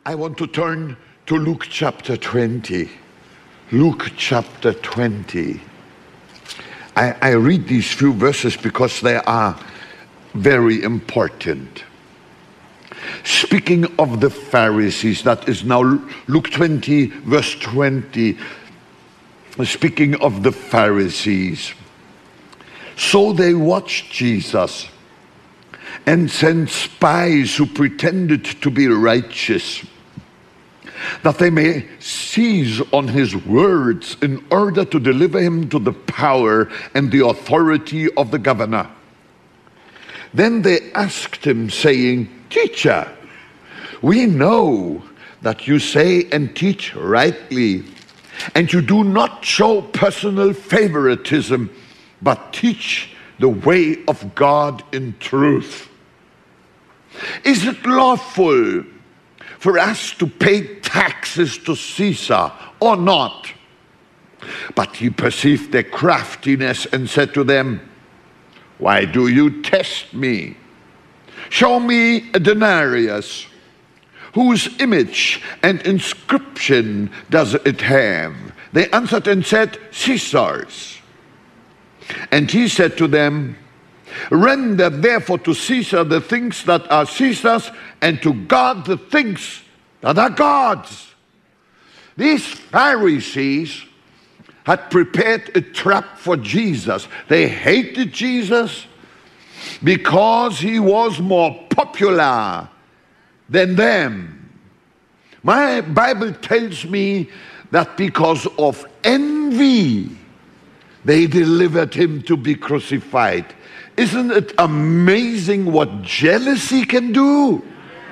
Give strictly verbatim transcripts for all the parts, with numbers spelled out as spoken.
I want to turn to Luke chapter twenty. Luke chapter twenty. I, I read these few verses because they are very important. Speaking of the Pharisees, that is now Luke twenty, verse twenty. Speaking of the Pharisees. So they watched Jesus and sent spies who pretended to be righteous, that they may seize on his words in order to deliver him to the power and the authority of the governor. Then they asked him, saying, "Teacher, we know that you say and teach rightly, and you do not show personal favoritism, but teach the way of God in truth. Is it lawful for us to pay taxes to Caesar or not?" But he perceived their craftiness and said to them, "Why do you test me? Show me a denarius. Whose image and inscription does it have?" They answered and said, "Caesar's." And he said to them, "Render therefore to Caesar the things that are Caesar's, and to God the things that are God's." These Pharisees had prepared a trap for Jesus. They hated Jesus because he was more popular than them. My Bible tells me that because of envy, they delivered him to be crucified. Isn't it amazing what jealousy can do?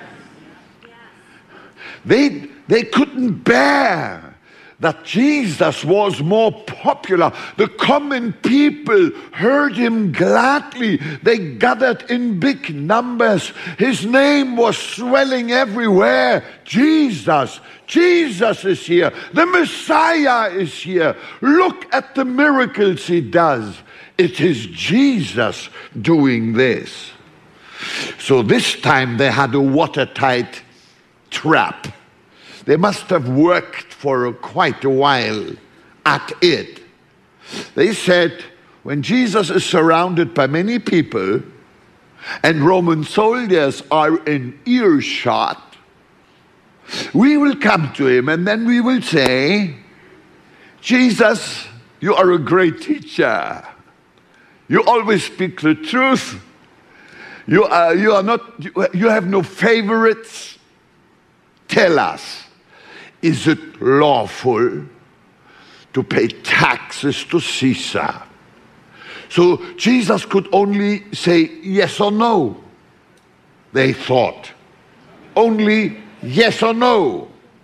They, they couldn't bear that Jesus was more popular. The common people heard him gladly. They gathered in big numbers. His name was swelling everywhere. Jesus, Jesus is here. The Messiah is here. Look at the miracles he does. It is Jesus doing this. So this time they had a watertight trap. They must have worked for quite a while at it. They said, when Jesus is surrounded by many people and Roman soldiers are in earshot, we will come to him and then we will say, "Jesus, you are a great teacher. You always speak the truth. You are, you are not, you, you have no favorites. Tell us, is it lawful to pay taxes to Caesar?" So Jesus could only say yes or no. They thought. Only yes or no.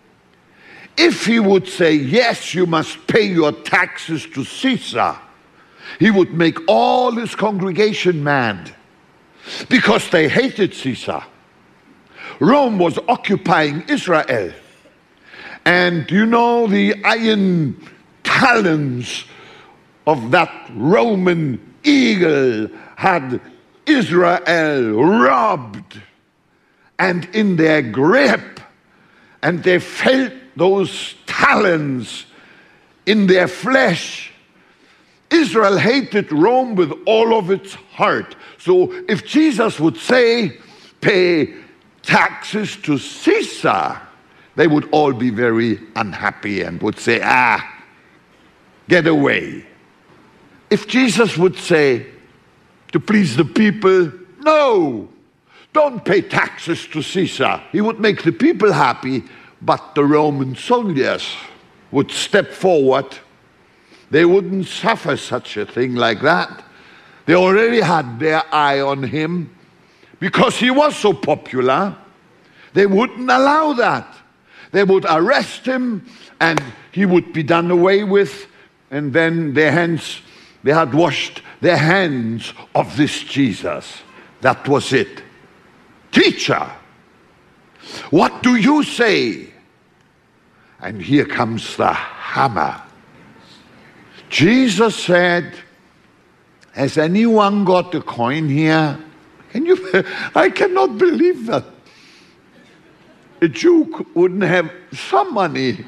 If he would say, "Yes, you must pay your taxes to Caesar," he would make all his congregation mad because they hated Caesar. Rome was occupying Israel. And you know, the iron talons of that Roman eagle had Israel robbed and in their grip. And they felt those talons in their flesh. Israel hated Rome with all of its heart. So if Jesus would say, "Pay taxes to Caesar," they would all be very unhappy and would say, "Ah, get away." If Jesus would say, to please the people, "No, don't pay taxes to Caesar," he would make the people happy, but the Roman soldiers would step forward. They wouldn't suffer such a thing like that. They already had their eye on him because he was so popular. They wouldn't allow that. They would arrest him and he would be done away with, and then their hands, they had washed their hands of this Jesus. That was it. "Teacher, what do you say?" And here comes the hammer. Jesus said, "Has anyone got a coin here?" Can you? I cannot believe that. a Jew wouldn't have some money.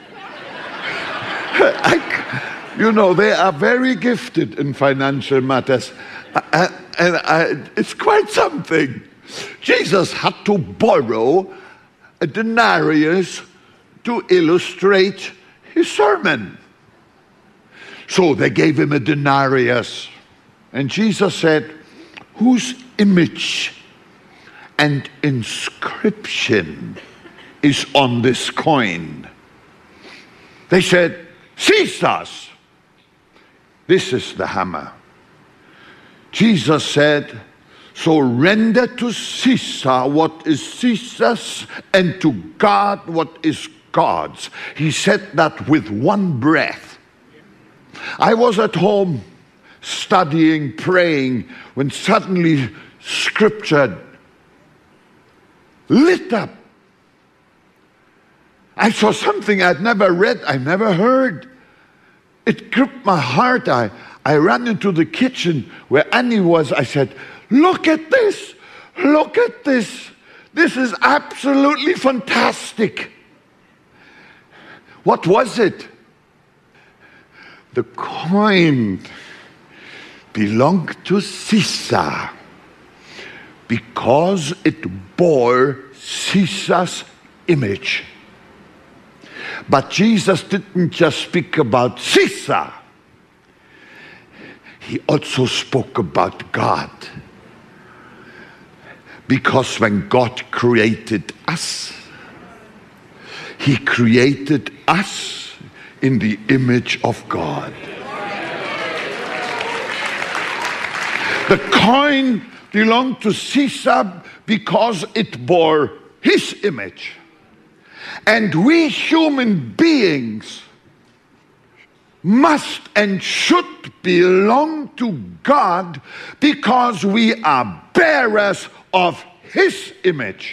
I, you know, they are very gifted in financial matters. Uh, and I, it's quite something. Jesus had to borrow a denarius to illustrate his sermon. So they gave him a denarius. And Jesus said, whose image and inscription is on this coin? They said, Caesar's. This is the hammer. Jesus said, so render to Caesar what is Caesar's, and to God what is God's. He said that with one breath. I was at home studying, praying, when suddenly Scripture lit up. I saw something I'd never read, I never heard. It gripped my heart. I, I ran into the kitchen where Annie was. I said, look at this, look at this. This is absolutely fantastic. What was it? The coin belonged to Caesar because it bore Caesar's image. But Jesus didn't just speak about Caesar. He also spoke about God. Because when God created us, he created us in the image of God. The coin belonged to Caesar because it bore his image. And we human beings must and should belong to God because we are bearers of his image.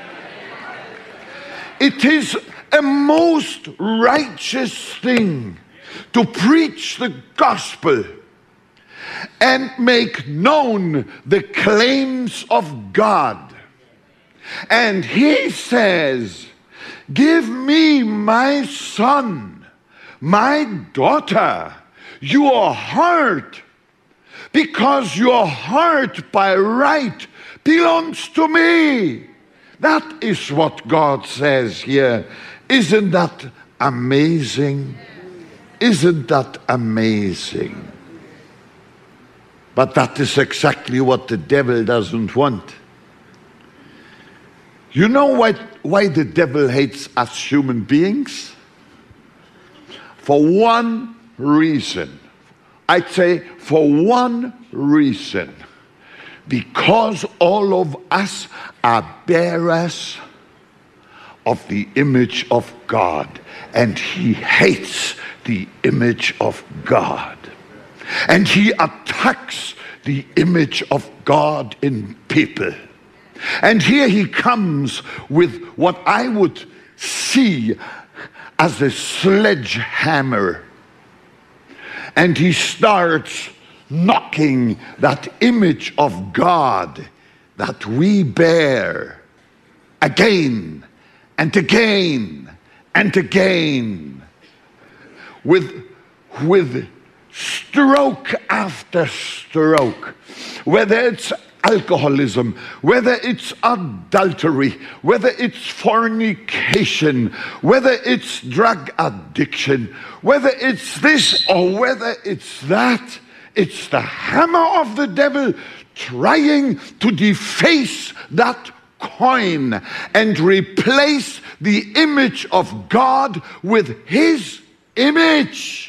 It is a most righteous thing to preach the gospel and make known the claims of God. And he says, give me my son, my daughter, your heart, because your heart by right belongs to me. That is what God says here. Isn't that amazing? Isn't that amazing? But that is exactly what the devil doesn't want. You know why, why the devil hates us human beings? For one reason. I'd say for one reason. Because all of us are bearers of the image of God. And he hates the image of God. And he attacks the image of God in people. And here he comes with what I would see as a sledgehammer. And he starts knocking that image of God that we bear again and again and again with, with stroke after stroke, whether it's alcoholism, whether it's adultery, whether it's fornication, whether it's drug addiction, whether it's this or whether it's that. It's the hammer of the devil trying to deface that coin and replace the image of God with his image.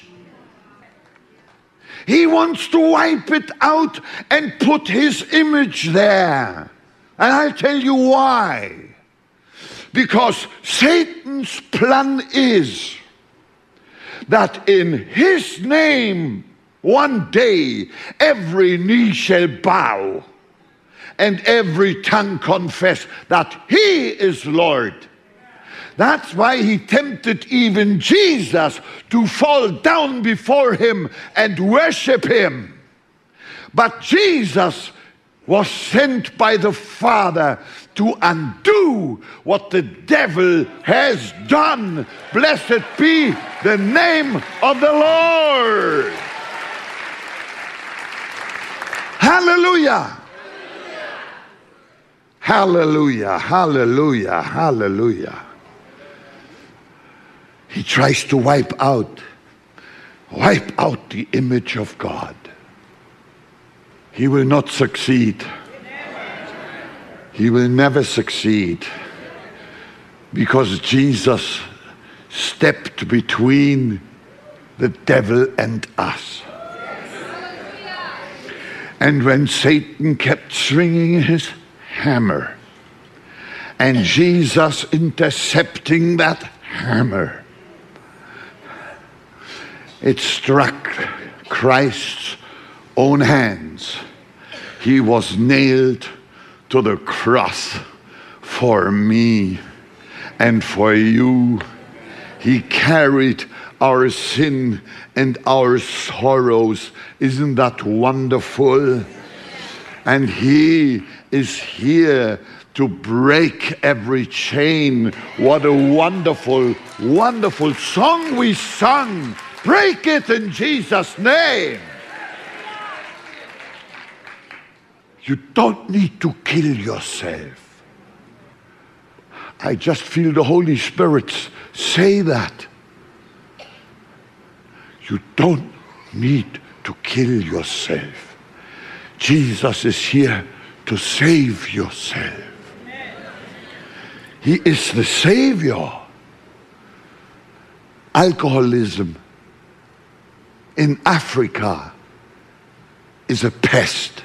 He wants to wipe it out and put his image there. And I'll tell you why. Because Satan's plan is that in his name, one day, every knee shall bow and every tongue confess that he is Lord. That's why he tempted even Jesus to fall down before him and worship him. But Jesus was sent by the Father to undo what the devil has done. Blessed be the name of the Lord. Hallelujah. Hallelujah, hallelujah, hallelujah. He tries to wipe out, wipe out the image of God. He will not succeed. He will never succeed, because Jesus stepped between the devil and us. And when Satan kept swinging his hammer, and Jesus intercepting that hammer, it struck Christ's own hands. He was nailed to the cross for me and for you. He carried our sin and our sorrows. Isn't that wonderful? And he is here to break every chain. What a wonderful, wonderful song we sung. Break it in Jesus' name. You don't need to kill yourself. I just feel the Holy Spirit say that. You don't need to kill yourself. Jesus is here to save yourself. He is the Savior. Alcoholism in Africa is a pest.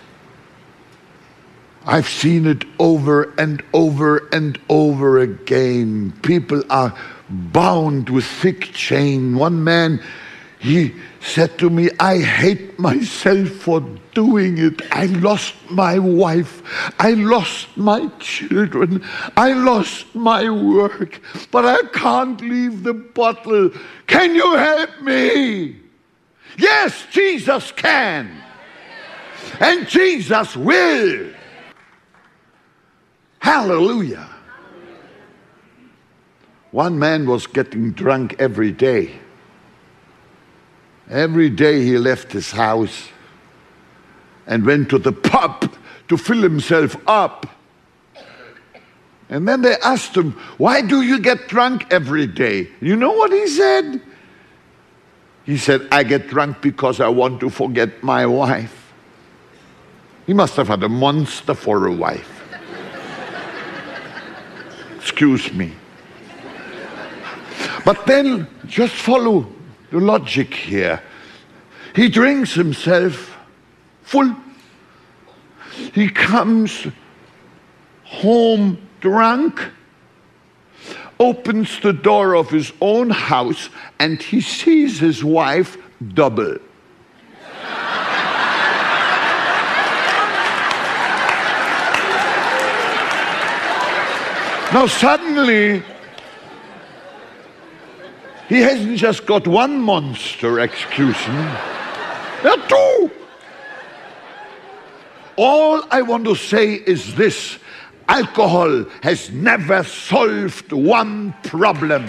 I've seen it over and over and over again. People are bound with thick chain. One man, he said to me, I hate myself for doing it. I lost my wife. I lost my children. I lost my work. But I can't leave the bottle. Can you help me? Yes, Jesus can. And Jesus will. Hallelujah. One man was getting drunk every day. Every day he left his house and went to the pub to fill himself up. And then they asked him, why do you get drunk every day? You know what he said? He said, I get drunk because I want to forget my wife. He must have had a monster for a wife. Excuse me. But then, just follow the logic here. He drinks himself full. He comes home drunk, opens the door of his own house, and he sees his wife double. Now suddenly, he hasn't just got one monster execution, there are two. All I want to say is this: alcohol has never solved one problem.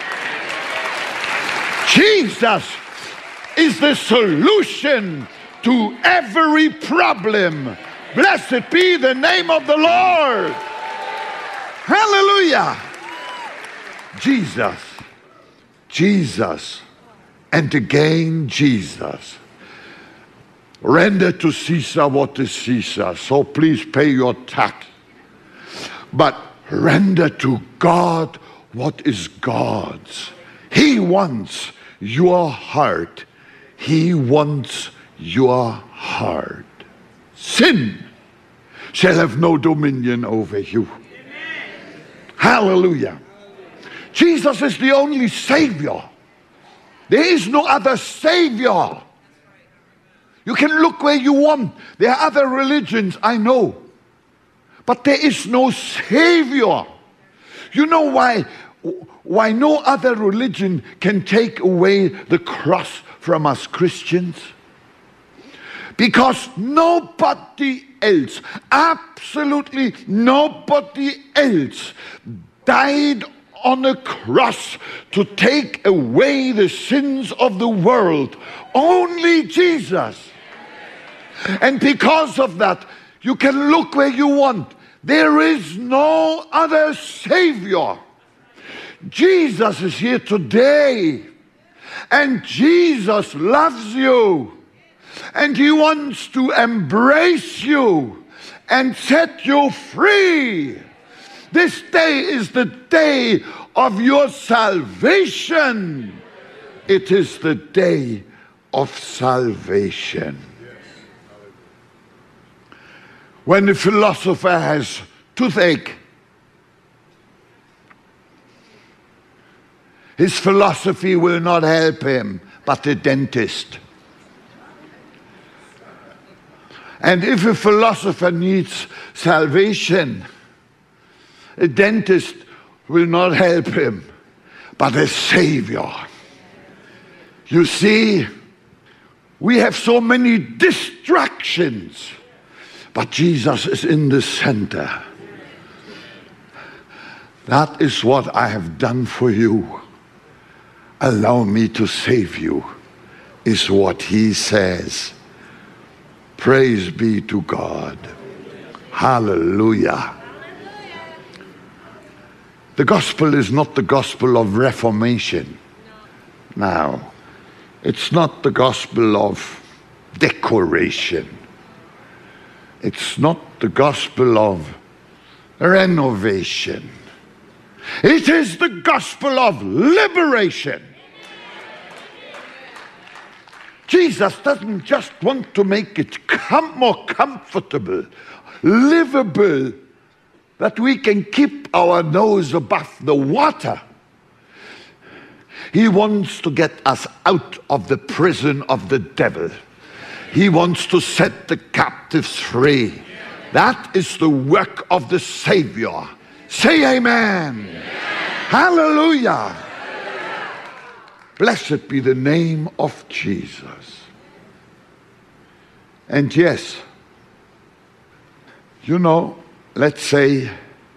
Jesus is the solution to every problem. Blessed be the name of the Lord. Hallelujah. Jesus, Jesus, and again Jesus. Render to Caesar what is Caesar, so please pay your tax. But render to God what is God's. He wants your heart. He wants your heart. Sin shall have no dominion over you. Hallelujah. Jesus is the only Savior. There is no other Savior. You can look where you want. There are other religions, I know. But there is no Savior. You know why, why no other religion can take away the cross from us Christians? Because nobody else, absolutely nobody else died on a cross to take away the sins of the world. Only Jesus. And because of that, you can look where you want. There is no other Savior. Jesus is here today. And Jesus loves you. And He wants to embrace you and set you free. This day is the day of your salvation. It is the day of salvation. When the philosopher has toothache, his philosophy will not help him, but the dentist. And if a philosopher needs salvation, a dentist will not help him, but a Savior. You see, we have so many distractions, but Jesus is in the center. That is what I have done for you. Allow me to save you, is what He says. Praise be to God. Hallelujah. The gospel is not the gospel of reformation. Now, it's not the gospel of decoration. It's not the gospel of renovation. It is the gospel of liberation. Jesus doesn't just want to make it com- more comfortable, livable, that we can keep our nose above the water. He wants to get us out of the prison of the devil. He wants to set the captives free. That is the work of the Savior. Say amen. Amen. Hallelujah. Hallelujah. Blessed be the name of Jesus. And yes, you know, let's say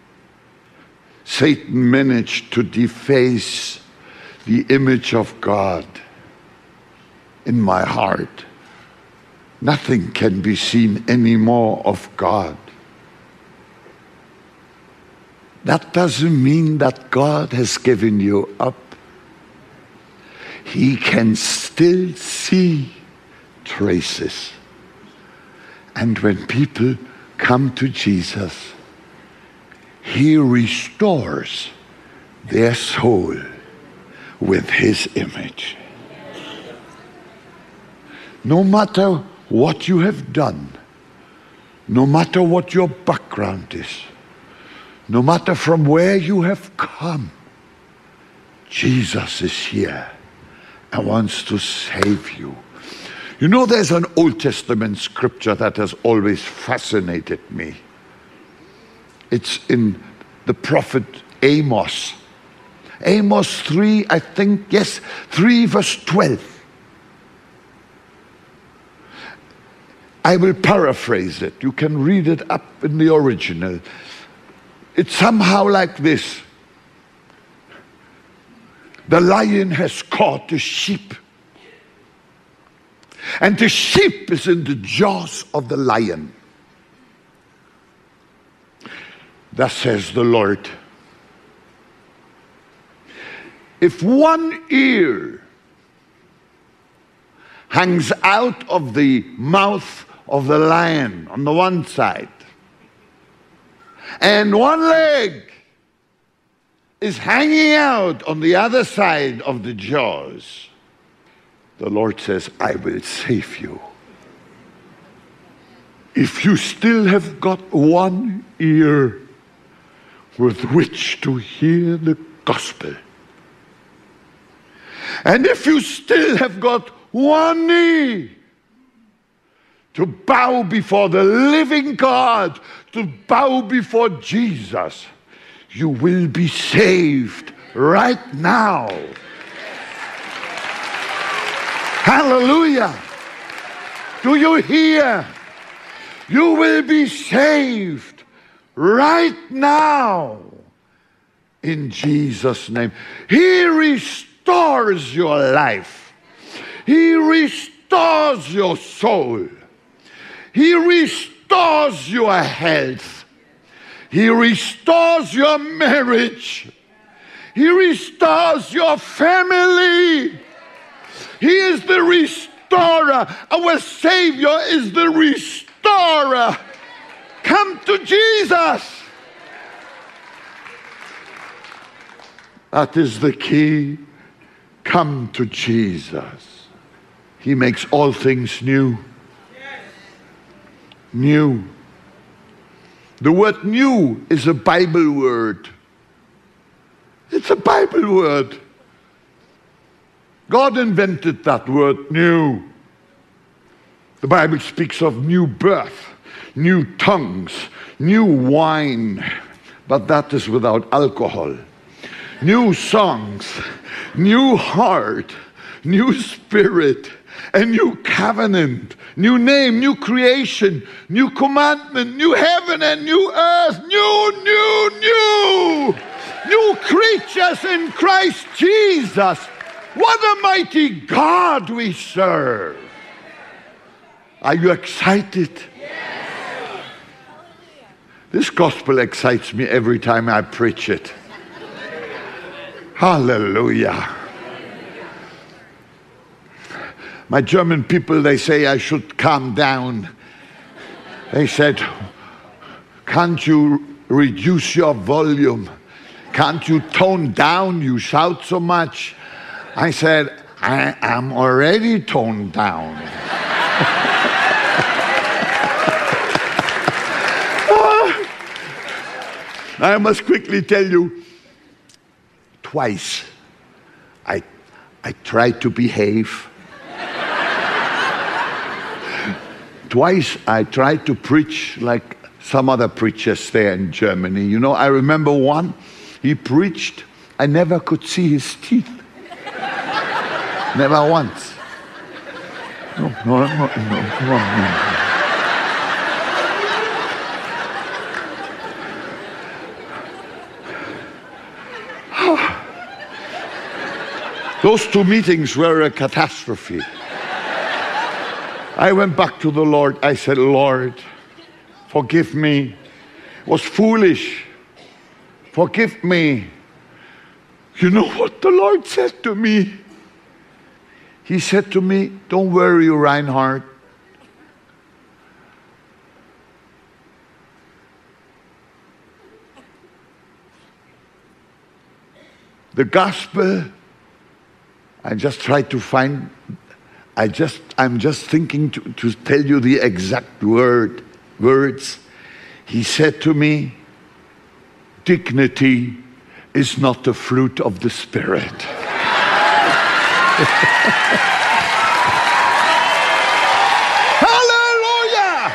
Satan managed to deface the image of God in my heart. Nothing can be seen anymore of God. That doesn't mean that God has given you up. He can still see traces. And when people come to Jesus, He restores their soul with His image. No matter what you have done, no matter what your background is, no matter from where you have come, Jesus is here and wants to save you. You know, there's an Old Testament scripture that has always fascinated me. It's in the prophet Amos. Amos three, I think, yes, three verse twelve. I will paraphrase it. You can read it up in the original. It's somehow like this. The lion has caught the sheep. And the sheep is in the jaws of the lion. Thus says the Lord. If one ear hangs out of the mouth of the lion on the one side, and one leg is hanging out on the other side of the jaws, the Lord says, I will save you. If you still have got one ear with which to hear the gospel, and if you still have got one knee to bow before the living God, to bow before Jesus, you will be saved right now. Hallelujah. Do you hear? You will be saved right now in Jesus' name. He restores your life. He restores your soul. He restores your health. He restores your marriage. He restores your family. He is the restorer. Our Savior is the restorer. Come to Jesus. That is the key. Come to Jesus. He makes all things new. New. The word new is a Bible word. It's a Bible word. God invented that word, new. The Bible speaks of new birth, new tongues, new wine, but that is without alcohol. New songs, new heart, new spirit, a new covenant, new name, new creation, new commandment, new heaven and new earth, new, new, new, new creatures in Christ Jesus. What a mighty God we serve. Are you excited? Yes. This gospel excites me every time I preach it. Hallelujah. My German people, they say I should calm down. They said, can't you reduce your volume? Can't you tone down? You shout so much. I said, I am already toned down. I must quickly tell you, twice I, I tried to behave. Twice I tried to preach like some other preachers there in Germany. You know, I remember one, he preached, I never could see his teeth. Never once. No, no, no, no, no, no. Those two meetings were a catastrophe. I went back to the Lord. I said, Lord, forgive me. It was foolish. Forgive me. You know what the Lord said to me? He said to me, don't worry, Reinhard. The gospel, I just tried to find, I just, I'm just thinking to, to tell you the exact word, words. He said to me, dignity is not the fruit of the Spirit. Hallelujah!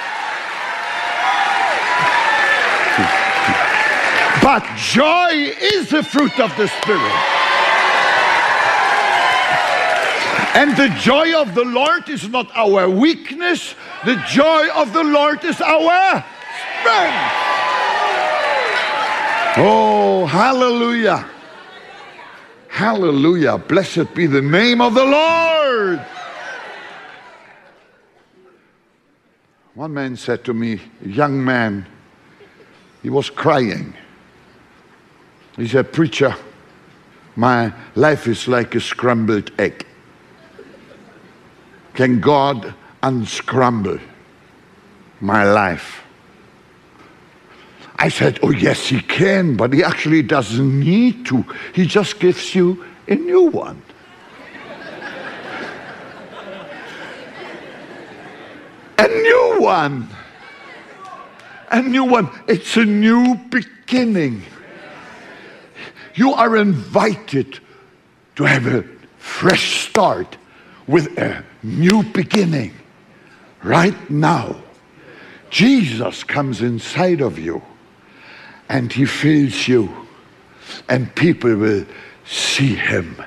But joy is the fruit of the Spirit. And the joy of the Lord is not our weakness. The joy of the Lord is our strength. Oh, hallelujah. Hallelujah. Blessed be the name of the Lord. One man said to me, a young man, he was crying. He said, preacher, my life is like a scrambled egg. Can God unscramble my life? I said, oh yes, he can, but he actually doesn't need to. He just gives you a new one. A new one. A new one. It's a new beginning. You are invited to have a fresh start with a new beginning right now. Jesus comes inside of you and he fills you, and people will see him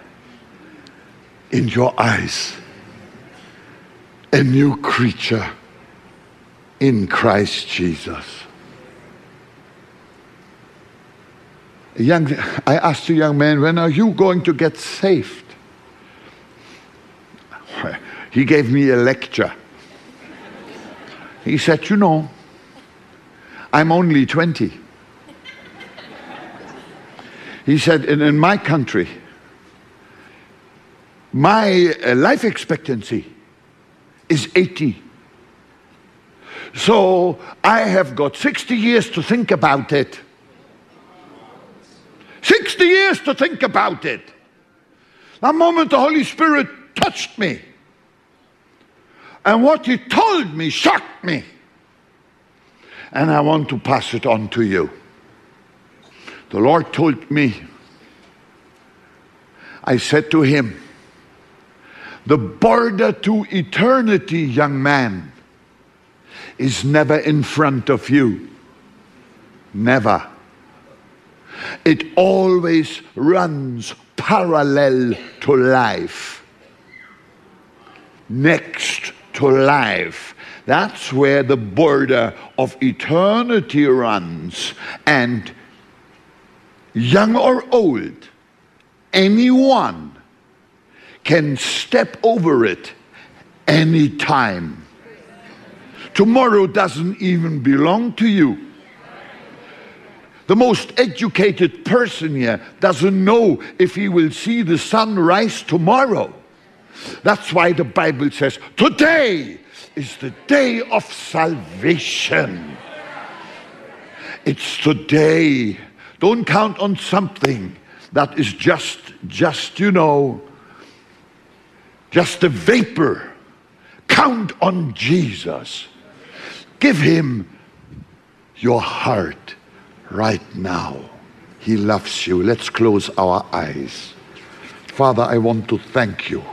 in your eyes. A new creature, in Christ Jesus. A young, I asked the young man, when are you going to get saved? He gave me a lecture. He said, you know, I'm only twenty. He said, in, in my country, my uh, life expectancy is eighty. So I have got sixty years to think about it. sixty years to think about it. That moment the Holy Spirit touched me. And what he told me shocked me. And I want to pass it on to you. The Lord told me, I said to him, the border to eternity, young man, is never in front of you. Never. It always runs parallel to life. Next to life. That's where the border of eternity runs. And young or old, anyone can step over it anytime. Tomorrow doesn't even belong to you. The most educated person here doesn't know if he will see the sun rise tomorrow. That's why the Bible says, today is the day of salvation. It's today. Don't count on something that is just, just, you know, just a vapor. Count on Jesus. Give him your heart right now. He loves you. Let's close our eyes. Father, I want to thank you.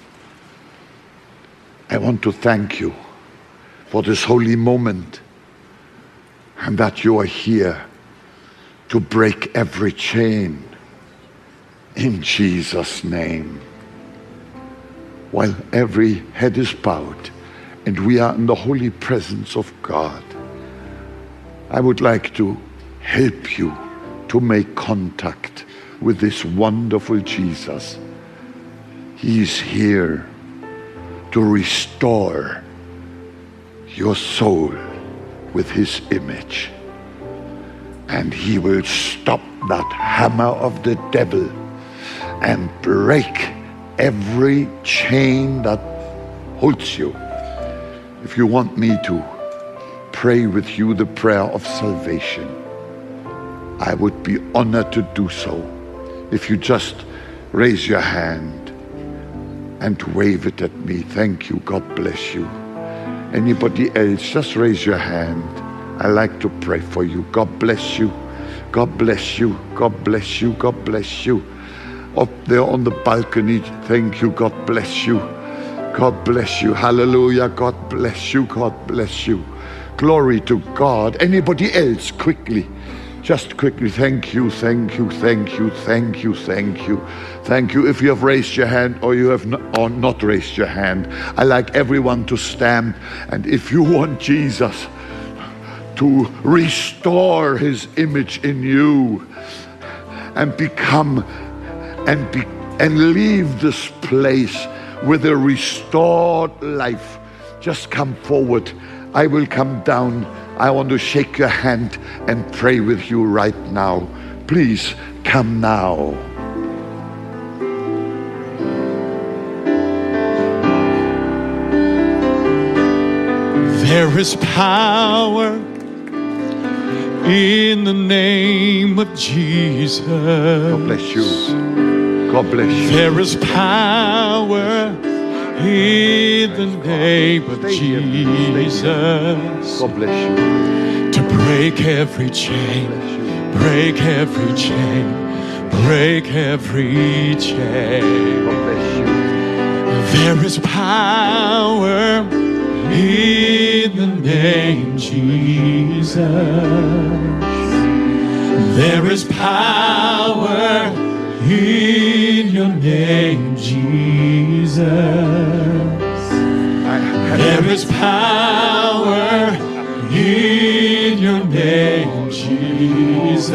I want to thank you for this holy moment and that you are here to break every chain in Jesus' name. While every head is bowed and we are in the holy presence of God, I would like to help you to make contact with this wonderful Jesus. He is here to restore your soul with his image. And he will stop that hammer of the devil and break every chain that holds you. If you want me to pray with you the prayer of salvation, I would be honored to do so. If you just raise your hand and wave it at me. Thank you. God bless you. Anybody else, just raise your hand. I like to pray for you. God bless you. God bless you. God bless you. God bless you. Up there on the balcony, thank you. God bless you. God bless you. Hallelujah. God bless you. God bless you. Glory to God. Anybody else, quickly. Just quickly, thank you, thank you, thank you, thank you, thank you, thank you. If you have raised your hand or you have not, or not raised your hand, I like everyone to stand. And if you want Jesus to restore his image in you and become and be and leave this place with a restored life, just come forward. I will come down. I want to shake your hand and pray with you right now. Please come now. There is power in the name of Jesus. God bless you. God bless you. There is power in the name of Jesus. God bless you. To break every chain, break every chain, break every chain. God bless you. There is power in the name Jesus. There is power in your name, Jesus. There is power name, Jesus.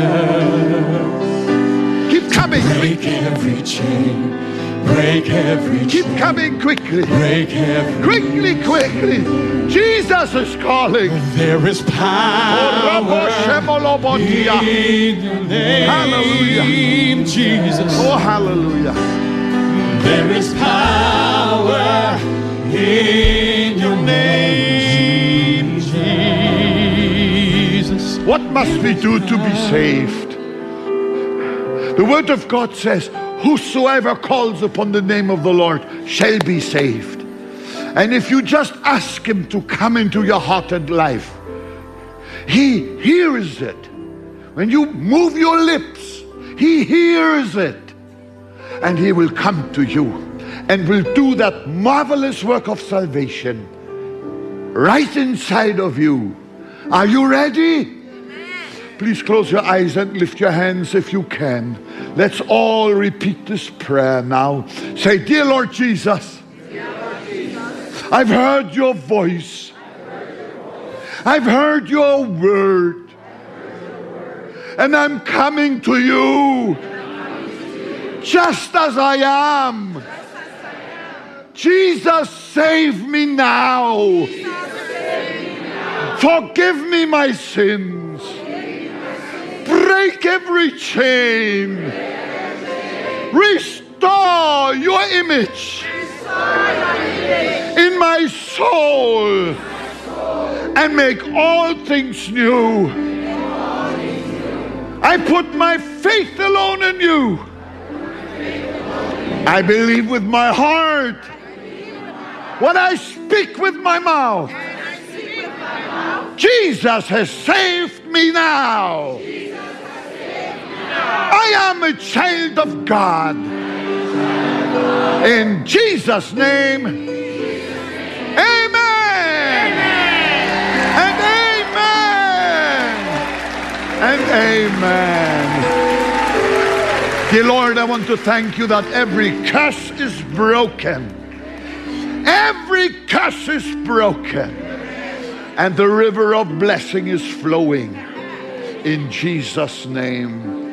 Keep coming. Break every chain. Break every chain. Keep coming quickly. Break every Quickly, quickly. Jesus is calling. There is power in your name, Hallelujah. Jesus. Oh, hallelujah. There is power in your name, Jesus. What must we do to be saved? The word of God says, whosoever calls upon the name of the Lord shall be saved. And if you just ask him to come into your heart and life, he hears it. When you move your lips, he hears it. And he will come to you and will do that marvelous work of salvation right inside of you. Are you ready? Please close your eyes and lift your hands if you can. Let's all repeat this prayer now. Say, Dear Lord Jesus, Dear Lord Jesus, I've heard your voice. I've heard your word. And I'm coming to you just as I am. Jesus, save me now. Forgive me my sins. Break every chain. Restore your image in my soul and make all things new. I put my faith alone in you. I believe with my heart what I speak with my mouth. Jesus has saved me now. I am a child of God. In Jesus' name, amen. And amen. And amen. Dear Lord, I want to thank you that every curse is broken. Every curse is broken. And the river of blessing is flowing. In Jesus' name.